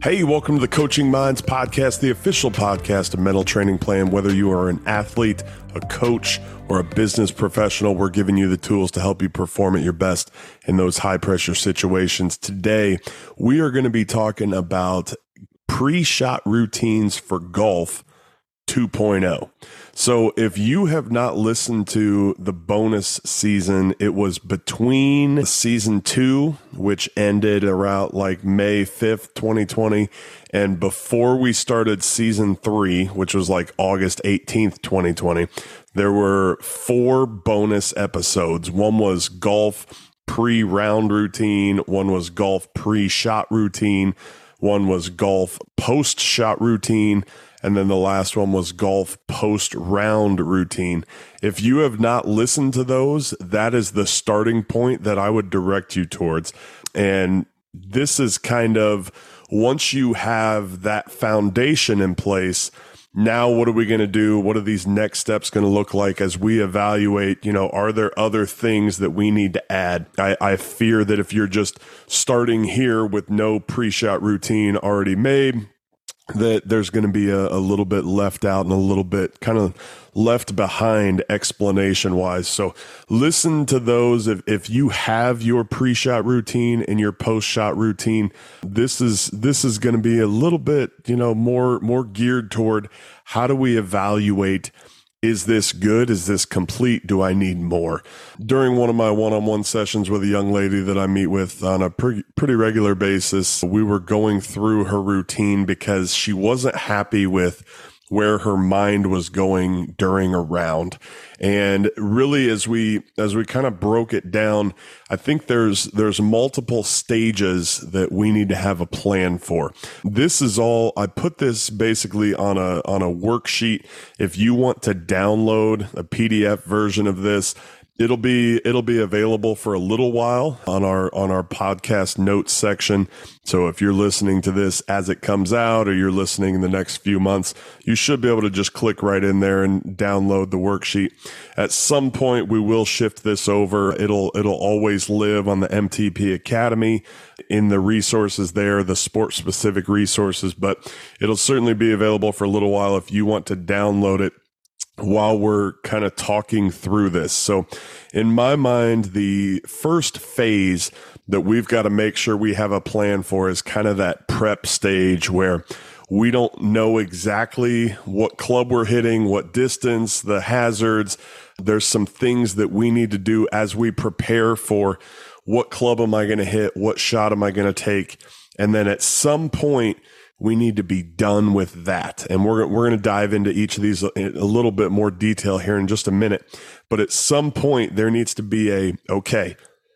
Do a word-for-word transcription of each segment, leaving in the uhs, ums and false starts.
Hey, welcome to the Coaching Minds Podcast, the official podcast of Mental Training Plan. Whether you are an athlete, a coach, or a business professional, we're giving you the tools to help you perform at your best in those high-pressure situations. Today, we are going to be talking about pre-shot routines for golf two point oh. So if you have not listened to the bonus season, it was between season two, which ended around like May fifth, twenty twenty, and before we started season three, which was like August eighteenth, twenty twenty, there were four bonus episodes. One was golf pre-round routine. One was golf pre-shot routine. One was golf post-shot routine. And then the last one was golf post-round routine. If you have not listened to those, that is the starting point that I would direct you towards. And this is kind of, once you have that foundation in place, now what are we going to do? What are these next steps going to look like as we evaluate, you know, are there other things that we need to add? I, I fear that if you're just starting here with no pre-shot routine already made, that there's going to be a, a little bit left out and a little bit kind of left behind explanation wise. So listen to those. If, if you have your pre-shot routine and your post-shot routine, this is, this is going to be a little bit, you know, more, more geared toward how do we evaluate, is this good? Is this complete? Do I need more? During one of my one-on-one sessions with a young lady that I meet with on a pretty, pretty regular basis, we were going through her routine because she wasn't happy with where her mind was going during a round. And really, as we as we kind of broke it down, I think there's there's multiple stages that we need to have a plan for. This is all, I put this basically on a on a worksheet. If you want to download a P D F version of this, It'll be it'll be available for a little while on our on our podcast notes section. So if you're listening to this as it comes out, or you're listening in the next few months, you should be able to just click right in there and download the worksheet. At some point, we will shift this over. It'll it'll always live on the M T P Academy in the resources there, the sport specific resources, but it'll certainly be available for a little while if you want to download it while we're kind of talking through this. So in my mind, the first phase that we've got to make sure we have a plan for is kind of that prep stage where we don't know exactly what club we're hitting, what distance, the hazards. There's some things that we need to do as we prepare for what club am I going to hit, what shot am I going to take. And then at some point, we need to be done with that. And we're, we're going to dive into each of these in a little bit more detail here in just a minute. But at some point, there needs to be a, okay,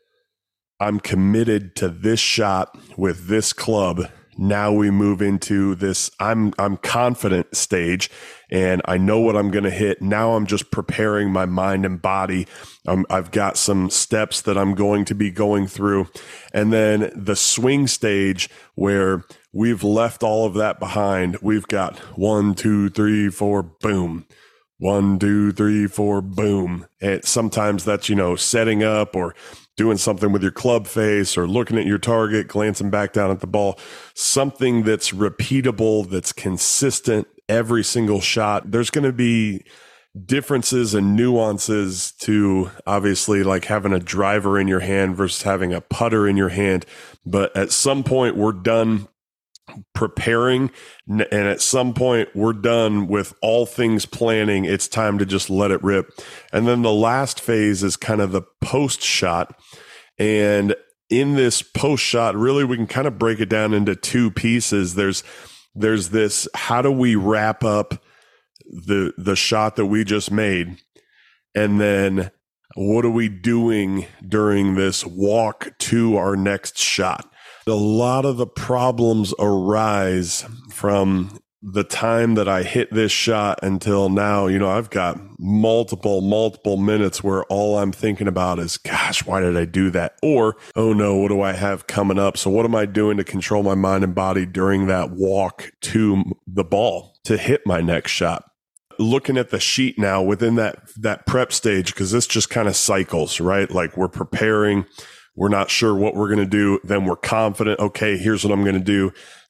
I'm committed to this shot with this club. Now we move into this, I'm, I'm confident stage, and I know what I'm going to hit. Now I'm just preparing my mind and body. Um, I've got some steps that I'm going to be going through. And then the swing stage where we've left all of that behind. We've got one, two, three, four, boom. One, two, three, four, boom. And sometimes that's, you know, setting up or doing something with your club face or looking at your target, glancing back down at the ball, something that's repeatable, that's consistent every single shot. There's going to be differences and nuances to obviously like having a driver in your hand versus having a putter in your hand. But at some point we're done preparing, and at some point we're done with all things planning. It's time to just let it rip. And then the last phase is kind of the post shot. And in this post shot, really, we can kind of break it down into two pieces. There's, there's this, how do we wrap up the, the shot that we just made? And then what are we doing during this walk to our next shot? A lot of the problems arise from the time that I hit this shot until now. You know, I've got multiple, multiple minutes where all I'm thinking about is, gosh, why did I do that? Or, oh no, what do I have coming up? So what am I doing to control my mind and body during that walk to the ball to hit my next shot? Looking at the sheet now within that, that prep stage, because this just kind of cycles, right? Like we're preparing. We're not sure what we're going to do. Then we're confident. Okay, here's what I'm going to do.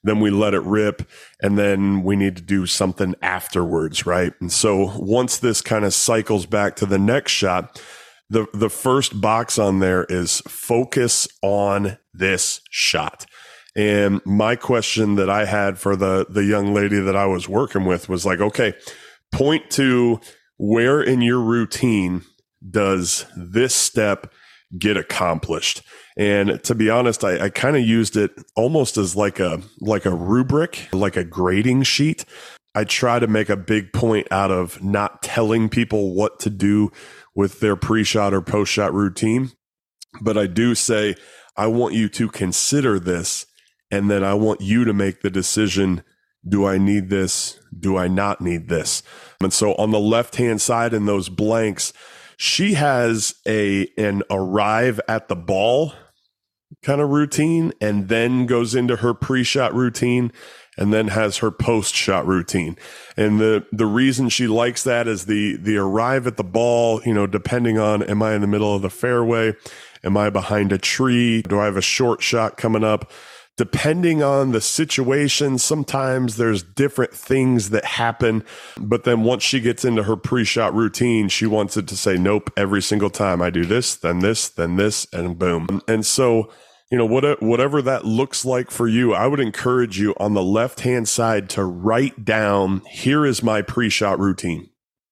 then we let it rip, and then we need to do something afterwards, right? And so once this kind of cycles back to the next shot, the, the first box on there is focus on this shot. And my question that I had for the, the young lady that I was working with was like, okay, point to where in your routine does this step get accomplished. And to be honest, I, I kind of used it almost as like a like a rubric, like a grading sheet. I try to make a big point out of not telling people what to do with their pre-shot or post-shot routine. But I do say, I want you to consider this, and then I want you to make the decision, do I need this? Do I not need this? And so on the left-hand side in those blanks, she has a an arrive at the ball kind of routine, and then goes into her pre-shot routine, and then has her post-shot routine. And the the reason she likes that is the the arrive at the ball, you know, depending on, am I in the middle of the fairway? Am I behind a tree? Do I have a short shot coming up? Depending on the situation, sometimes there's different things that happen. But then once she gets into her pre-shot routine, she wants it to say, nope, every single time I do this, then this, then this, and boom. And so, you know, what, whatever that looks like for you, I would encourage you on the left-hand side to write down, here is my pre-shot routine.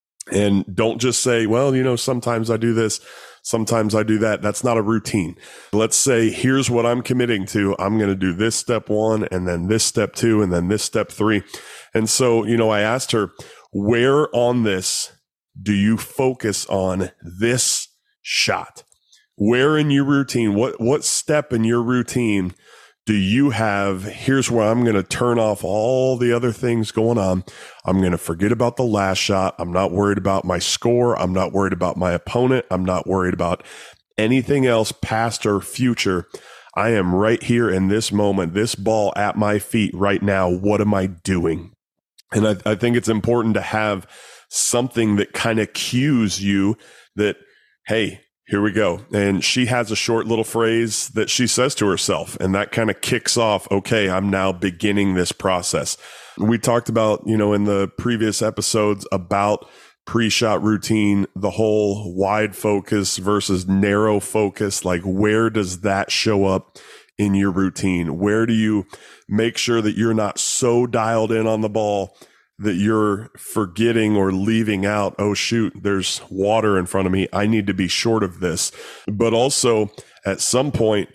And don't just say, well, you know, sometimes I do this, sometimes I do that. That's not a routine. Let's say, here's what I'm committing to. I'm going to do this step one, and then this step two, and then this step three. And so, you know, I asked her, where on this do you focus on this shot? Where in your routine, what, what step in your routine do you have, here's where I'm going to turn off all the other things going on. I'm going to forget about the last shot. I'm not worried about my score. I'm not worried about my opponent. I'm not worried about anything else past or future. I am right here in this moment, this ball at my feet right now. What am I doing? And I, I think it's important to have something that kind of cues you that, hey, here we go. And she has a short little phrase that she says to herself, and that kind of kicks off, okay, I'm now beginning this process. We talked about, you know, in the previous episodes about pre-shot routine, the whole wide focus versus narrow focus. Like, where does that show up in your routine? Where do you make sure that you're not so dialed in on the ball that you're forgetting or leaving out, oh, shoot, there's water in front of me. I need to be short of this. But also, at some point,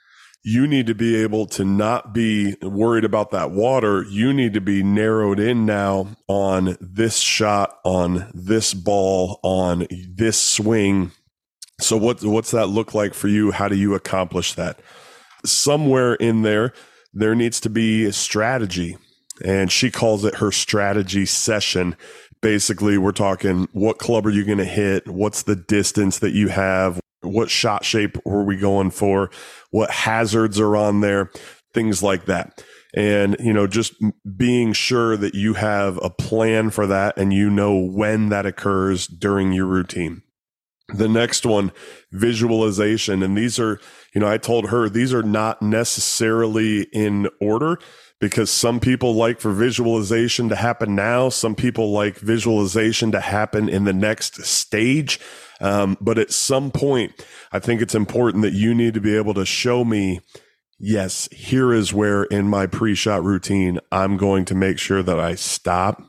you need to be able to not be worried about that water. You need to be narrowed in now on this shot, on this ball, on this swing. So what, what's that look like for you? How do you accomplish that? Somewhere in there, there needs to be a strategy. And she calls it her strategy session. Basically, we're talking, what club are you going to hit? What's the distance that you have? What shot shape are we going for? What hazards are on there? Things like that. And, you know, just being sure that you have a plan for that and you know when that occurs during your routine. The next one, visualization. And these are, you know, I told her these are not necessarily in order, because some people like for visualization to happen now. Some people like visualization to happen in the next stage. Um, but at some point, I think it's important that you need to be able to show me, yes, here is where in my pre-shot routine, I'm going to make sure that I stop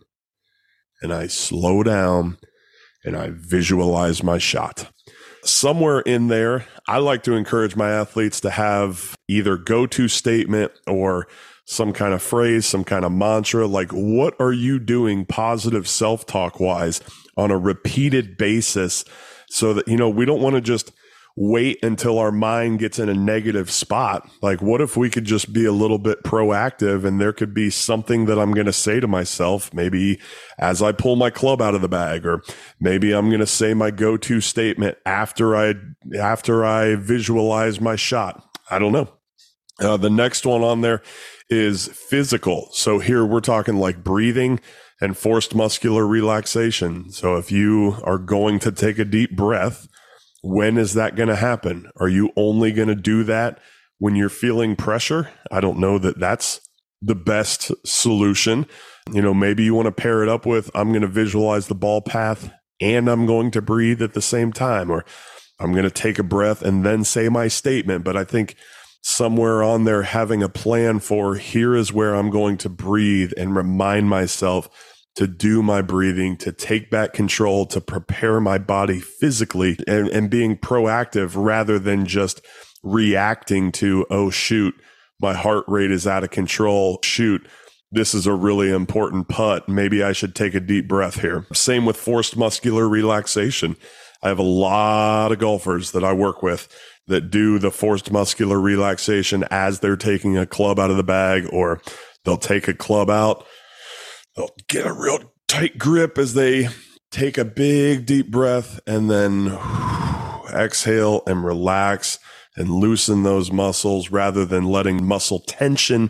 and I slow down and I visualize my shot. Somewhere in there, I like to encourage my athletes to have either go-to statement or some kind of phrase, some kind of mantra. Like, what are you doing positive self-talk wise on a repeated basis, so that, you know, we don't want to just wait until our mind gets in a negative spot. Like, what if we could just be a little bit proactive, and there could be something that I'm going to say to myself, maybe as I pull my club out of the bag, or maybe I'm going to say my go-to statement after I, after I visualize my shot. I don't know. Uh, the next one on there is physical. So here we're talking like breathing and forced muscular relaxation. So if you are going to take a deep breath, when is that going to happen? Are you only going to do that when you're feeling pressure? I don't know that that's the best solution. You know, maybe you want to pair it up with, I'm going to visualize the ball path and I'm going to breathe at the same time, or I'm going to take a breath and then say my statement. But I think somewhere on there, having a plan for, here is where I'm going to breathe and remind myself to do my breathing, to take back control, to prepare my body physically, and, and being proactive rather than just reacting to, oh, shoot, my heart rate is out of control. Shoot, this is a really important putt. Maybe I should take a deep breath here. Same with forced muscular relaxation. I have a lot of golfers that I work with that do the forced muscular relaxation as they're taking a club out of the bag, or they'll take a club out. They'll get a real tight grip as they take a big deep breath and then exhale and relax and loosen those muscles rather than letting muscle tension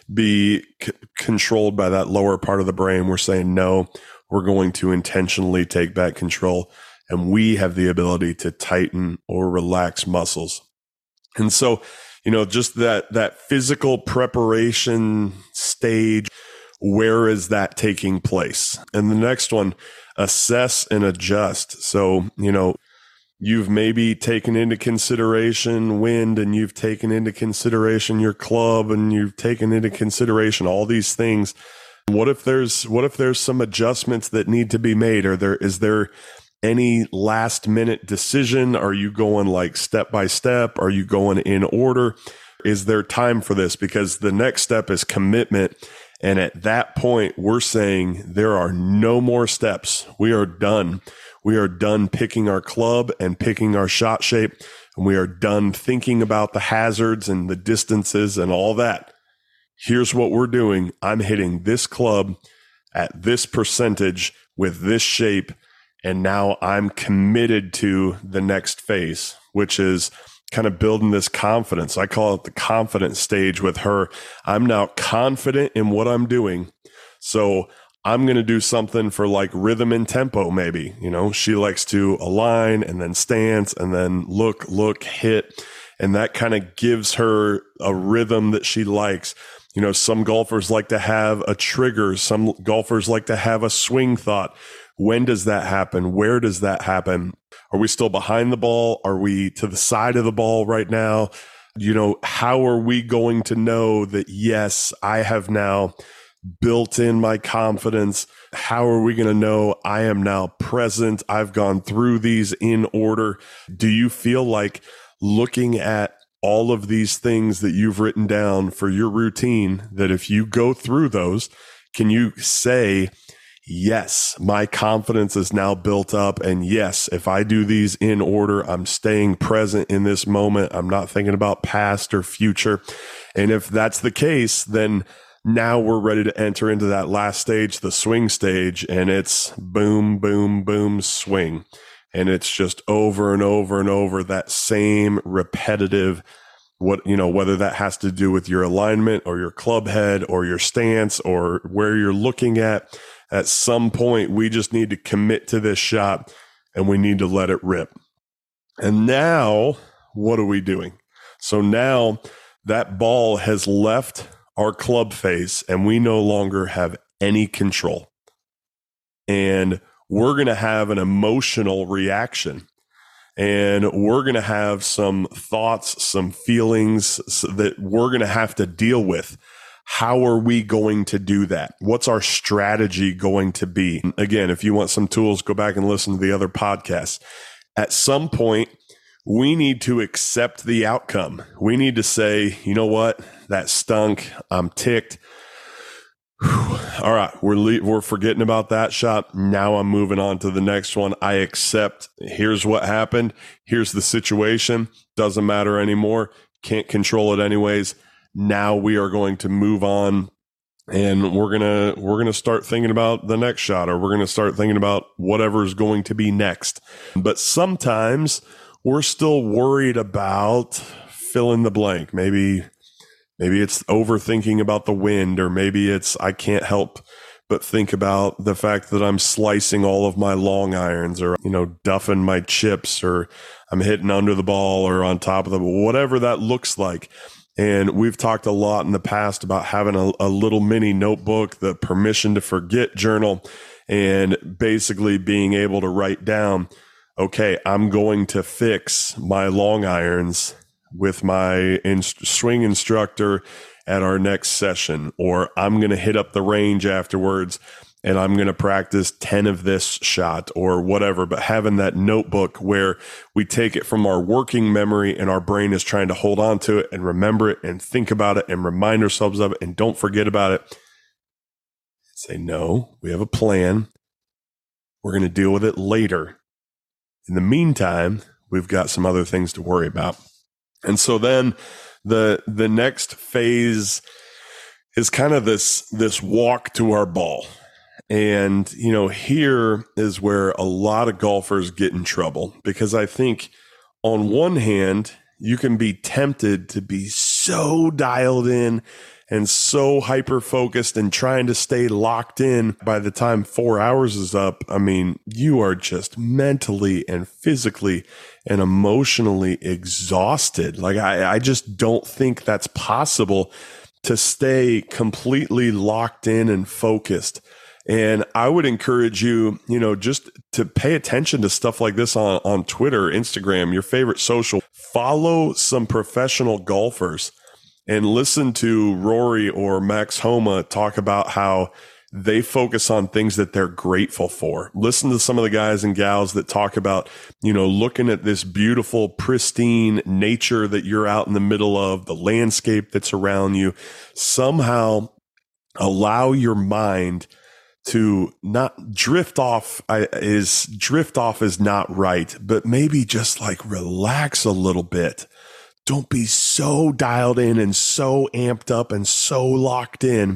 be c- controlled by that lower part of the brain. We're saying, no, we're going to intentionally take back control, and we have the ability to tighten or relax muscles. And so, you know, just that, that physical preparation stage, where is that taking place? And the next one, assess and adjust. So, you know, you've maybe taken into consideration wind, and you've taken into consideration your club, and you've taken into consideration all these things. What if there's, what if there's some adjustments that need to be made? Or there, is there any last minute decision? Are you going like step by step? Are you going in order? Is there time for this? Because the next step is commitment. And at that point, we're saying there are no more steps. We are done. We are done picking our club and picking our shot shape. And we are done thinking about the hazards and the distances and all that. Here's what we're doing. I'm hitting this club at this percentage with this shape. And now I'm committed to the next phase, which is kind of building this confidence. I call it the confidence stage with her. I'm now confident in what I'm doing. So I'm going to do something for like rhythm and tempo, maybe. You know, she likes to align and then stance and then look, look, hit. And that kind of gives her a rhythm that she likes. You know, some golfers like to have a trigger. Some golfers like to have a swing thought. When does that happen? Where does that happen? Are we still behind the ball? Are we to the side of the ball right now? You know, how are we going to know that, yes, I have now built in my confidence? How are we going to know I am now present? I've gone through these in order. Do you feel like looking at all of these things that you've written down for your routine, that if you go through those, can you say, yes, my confidence is now built up. And yes, if I do these in order, I'm staying present in this moment. I'm not thinking about past or future. And if that's the case, then now we're ready to enter into that last stage, the swing stage, and it's boom, boom, boom, swing. And it's just over and over and over that same repetitive, what, you know, whether that has to do with your alignment or your club head or your stance or where you're looking at. At some point, we just need to commit to this shot and we need to let it rip. And now, what are we doing? So now that ball has left our club face and we no longer have any control. And we're going to have an emotional reaction. And we're going to have some thoughts, some feelings that we're going to have to deal with. How are we going to do that? What's our strategy going to be? Again, if you want some tools, go back and listen to the other podcasts. At some point, we need to accept the outcome. We need to say, you know what? That stunk. I'm ticked. Whew. All right, we're le- we're forgetting about that shot. Now I'm moving on to the next one. I accept. Here's what happened. Here's the situation. Doesn't matter anymore. Can't control it anyways. Now we are going to move on, and we're gonna we're gonna start thinking about the next shot, or we're gonna start thinking about whatever is going to be next. But sometimes we're still worried about fill in the blank. Maybe maybe it's overthinking about the wind, or maybe it's I can't help but think about the fact that I'm slicing all of my long irons, or, you know, duffing my chips, or I'm hitting under the ball or on top of the, whatever that looks like. And we've talked a lot in the past about having a, a little mini notebook, the permission to forget journal, and basically being able to write down, okay, I'm going to fix my long irons with my in- swing instructor at our next session, or I'm going to hit up the range afterwards and I'm going to practice ten of this shot or whatever. But having that notebook where we take it from our working memory and our brain is trying to hold on to it and remember it and think about it and remind ourselves of it and don't forget about it. Say, no, we have a plan. We're going to deal with it later. In the meantime, we've got some other things to worry about. And so then the the next phase is kind of this this walk to our ball. And, you know, here is where a lot of golfers get in trouble, because I think on one hand, you can be tempted to be so dialed in and so hyper-focused and trying to stay locked in. By the time four hours is up, I mean, you are just mentally and physically and emotionally exhausted. Like, I, I just don't think that's possible to stay completely locked in and focused. And I would encourage you, you know, just to pay attention to stuff like this on, on Twitter, Instagram, your favorite social. Follow some professional golfers and listen to Rory or Max Homa talk about how they focus on things that they're grateful for. Listen to some of the guys and gals that talk about, you know, looking at this beautiful, pristine nature that you're out in the middle of, the landscape that's around you. Somehow allow your mind to not drift off. Is drift off is not right, but maybe just like relax a little bit. Don't be so dialed in and so amped up and so locked in.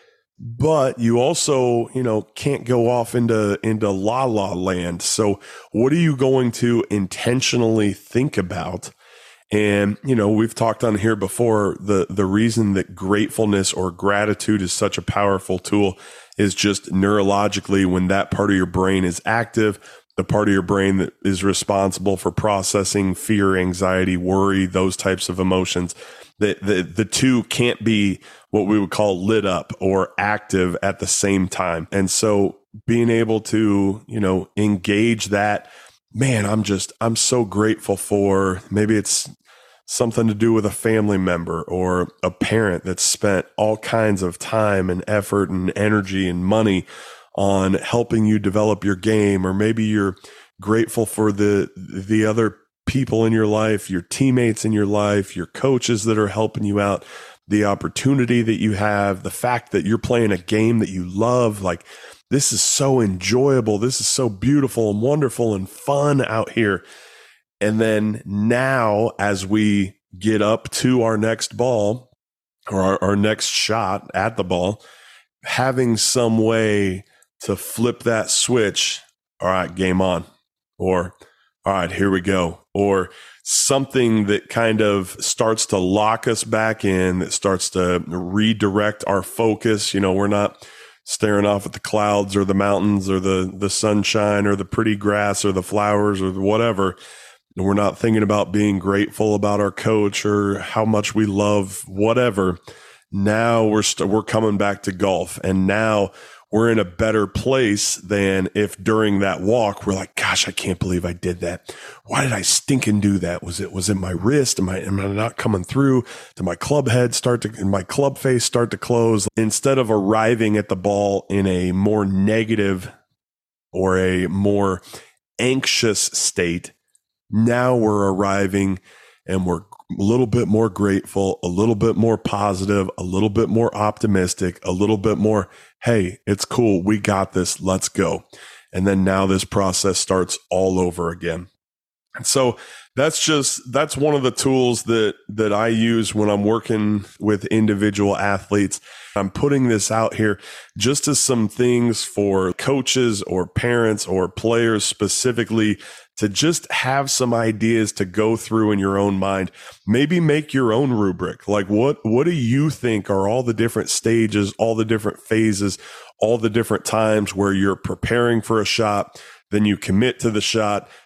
But you also, you know, can't go off into, into la la land. So what are you going to intentionally think about? And, you know, we've talked on here before, the, the reason that gratefulness or gratitude is such a powerful tool is just neurologically, when that part of your brain is active, the part of your brain that is responsible for processing fear, anxiety, worry, those types of emotions, the, the, the two can't be what we would call lit up or active at the same time. And so being able to, you know, engage that, man, I'm just, I'm so grateful for, maybe it's something to do with a family member or a parent that's spent all kinds of time and effort and energy and money on helping you develop your game. Or maybe you're grateful for the, the other people in your life, your teammates in your life, your coaches that are helping you out, the opportunity that you have, the fact that you're playing a game that you love. Like, this is so enjoyable. This is so beautiful and wonderful and fun out here. And then now, as we get up to our next ball or our, our next shot at the ball, having some way to flip that switch. All right, game on. Or, all right, here we go. Or something that kind of starts to lock us back in, that starts to redirect our focus. You know, we're not staring off at the clouds or the mountains or the, the sunshine or the pretty grass or the flowers or whatever. And we're not thinking about being grateful about our coach or how much we love whatever. Now we're st- we're coming back to golf, and now we're in a better place than if during that walk we're like, gosh, I can't believe I did that. Why did I stinking do that? Was it was it my wrist? Am I am I not coming through? Did my club head start to and my club face start to close? Instead of arriving at the ball in a more negative or a more anxious state, now we're arriving and we're a little bit more grateful, a little bit more positive, a little bit more optimistic, a little bit more, hey, it's cool. We got this. Let's go. And then now this process starts all over again. And so that's just, that's one of the tools that, that I use when I'm working with individual athletes. I'm putting this out here just as some things for coaches or parents or players specifically to just have some ideas to go through in your own mind. Maybe make your own rubric. Like, what, what do you think are all the different stages, all the different phases, all the different times where you're preparing for a shot, then you commit to the shot,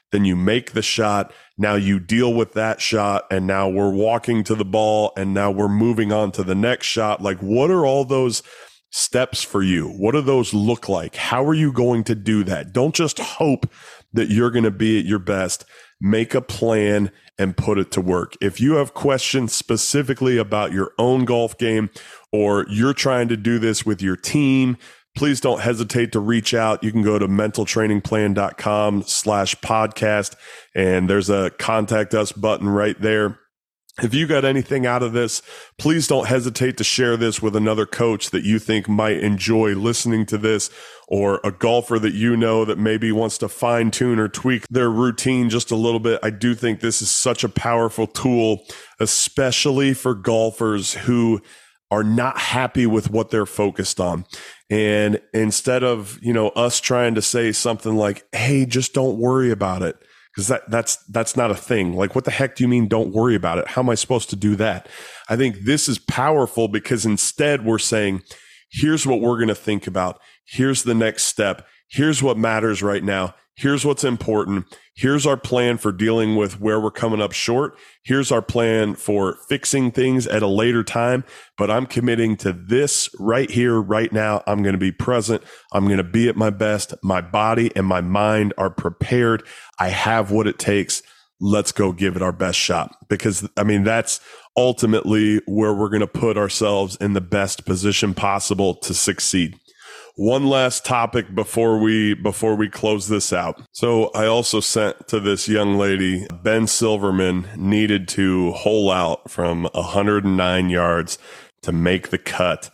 then you make the shot. Now you deal with that shot, and now we're walking to the ball, and now we're moving on to the next shot. Like, what are all those steps for you? What do those look like? How are you going to do that? Don't just hope that you're going to be at your best. Make a plan and put it to work. If you have questions specifically about your own golf game, or you're trying to do this with your team, please don't hesitate to reach out. You can go to mental training plan dot com slash podcast, and there's a contact us button right there. If you got anything out of this, please don't hesitate to share this with another coach that you think might enjoy listening to this, or a golfer that you know that maybe wants to fine tune or tweak their routine just a little bit. I do think this is such a powerful tool, especially for golfers who are not happy with what they're focused on. And instead of, you know, us trying to say something like, hey, just don't worry about it, because that, that's, that's not a thing. Like, what the heck do you mean don't worry about it? How am I supposed to do that? I think this is powerful because instead we're saying, here's what we're going to think about. Here's the next step. Here's what matters right now. Here's what's important. Here's our plan for dealing with where we're coming up short. Here's our plan for fixing things at a later time. But I'm committing to this right here, right now. I'm going to be present. I'm going to be at my best. My body and my mind are prepared. I have what it takes. Let's go give it our best shot. Because, I mean, that's ultimately where we're going to put ourselves in the best position possible to succeed. One last topic before we before we close this out. So I also sent to this young lady, Ben Silverman needed to hole out from one hundred nine yards to make the cut.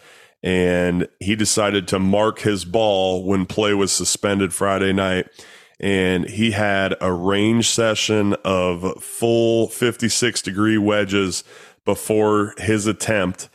And he decided to mark his ball when play was suspended Friday night. And he had a range session of full fifty-six degree wedges before his attempt.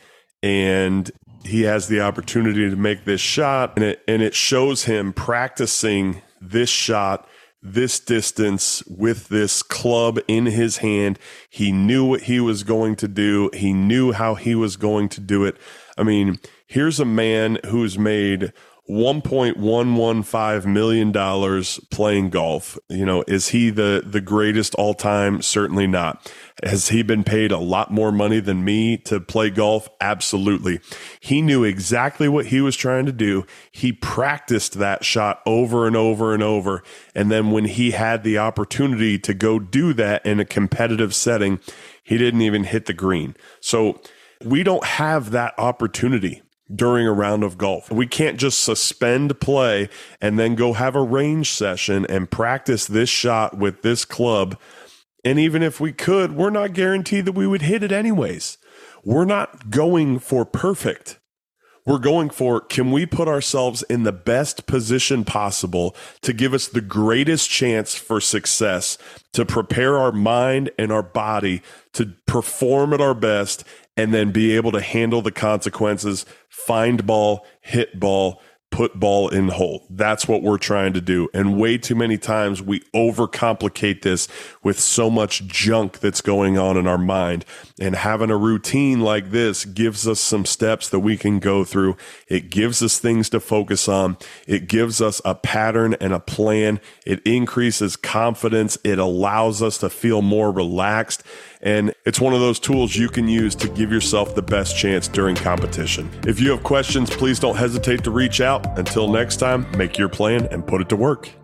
And he has the opportunity to make this shot, and it and it shows him practicing this shot, this distance with this club in his hand. He knew what he was going to do. He knew how he was going to do it. I mean, here's a man who's made one point one one five million dollars playing golf. You know, is he the, the greatest all time? Certainly not. Has he been paid a lot more money than me to play golf? Absolutely. He knew exactly what he was trying to do. He practiced that shot over and over and over. And then when he had the opportunity to go do that in a competitive setting, he didn't even hit the green. So we don't have that opportunity during a round of golf. We can't just suspend play and then go have a range session and practice this shot with this club. And even if we could, we're not guaranteed that we would hit it anyways. We're not going for perfect. We're going for, can we put ourselves in the best position possible to give us the greatest chance for success, to prepare our mind and our body to perform at our best, and then be able to handle the consequences, find ball, hit ball, put ball in hole. That's what we're trying to do. And way too many times we overcomplicate this with so much junk that's going on in our mind. And having a routine like this gives us some steps that we can go through. It gives us things to focus on. It gives us a pattern and a plan. It increases confidence. It allows us to feel more relaxed. And it's one of those tools you can use to give yourself the best chance during competition. If you have questions, please don't hesitate to reach out. Until next time, make your plan and put it to work.